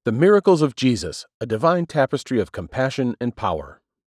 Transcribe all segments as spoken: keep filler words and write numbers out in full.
The Miracles of Jesus, a divine tapestry of compassion and power.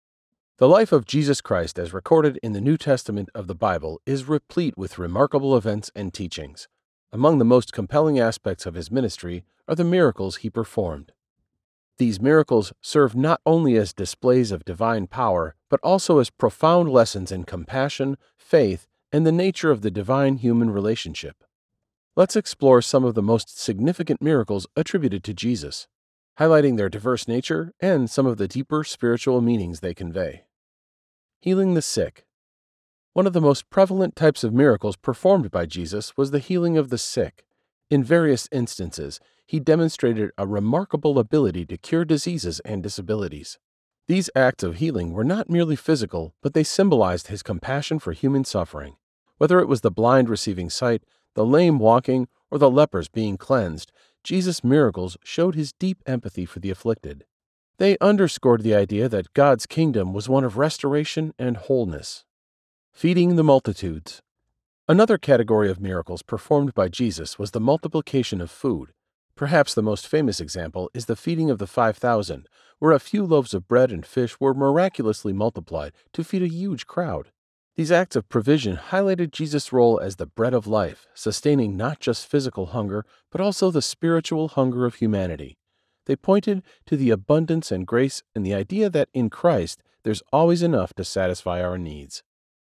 The life of Jesus Christ, as recorded in the New Testament of the Bible, is replete with remarkable events and teachings. Among the most compelling aspects of his ministry are the miracles he performed. These miracles serve not only as displays of divine power, but also as profound lessons in compassion, faith, and the nature of the divine-human relationship. Let's explore some of the most significant miracles attributed to Jesus, highlighting their diverse nature and some of the deeper spiritual meanings they convey. Healing the sick. One of the most prevalent types of miracles performed by Jesus was the healing of the sick. In various instances, he demonstrated a remarkable ability to cure diseases and disabilities. These acts of healing were not merely physical, but they symbolized his compassion for human suffering. Whether it was the blind receiving sight, the lame walking, or the lepers being cleansed, Jesus' miracles showed his deep empathy for the afflicted. They underscored the idea that God's kingdom was one of restoration and wholeness. Feeding the multitudes. Another category of miracles performed by Jesus was the multiplication of food. Perhaps the most famous example is the feeding of the five thousand, where a few loaves of bread and fish were miraculously multiplied to feed a huge crowd. These acts of provision highlighted Jesus' role as the bread of life, sustaining not just physical hunger, but also the spiritual hunger of humanity. They pointed to the abundance and grace and the idea that in Christ there's always enough to satisfy our needs.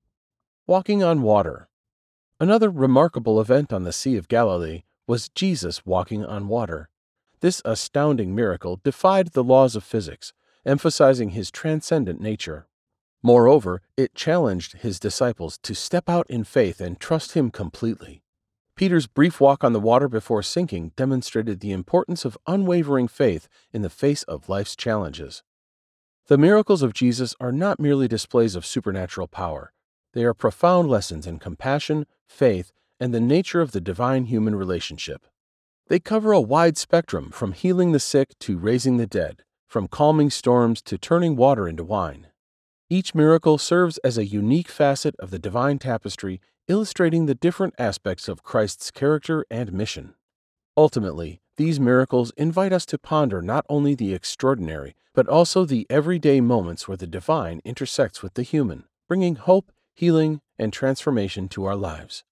Walking on water. Another remarkable event on the Sea of Galilee was Jesus walking on water. This astounding miracle defied the laws of physics, emphasizing his transcendent nature. Moreover, it challenged his disciples to step out in faith and trust him completely. Peter's brief walk on the water before sinking demonstrated the importance of unwavering faith in the face of life's challenges. The miracles of Jesus are not merely displays of supernatural power. They are profound lessons in compassion, faith, and the nature of the divine-human relationship. They cover a wide spectrum from healing the sick to raising the dead, from calming storms to turning water into wine. Each miracle serves as a unique facet of the divine tapestry, illustrating the different aspects of Christ's character and mission. Ultimately, these miracles invite us to ponder not only the extraordinary, but also the everyday moments where the divine intersects with the human, bringing hope, healing, and transformation to our lives.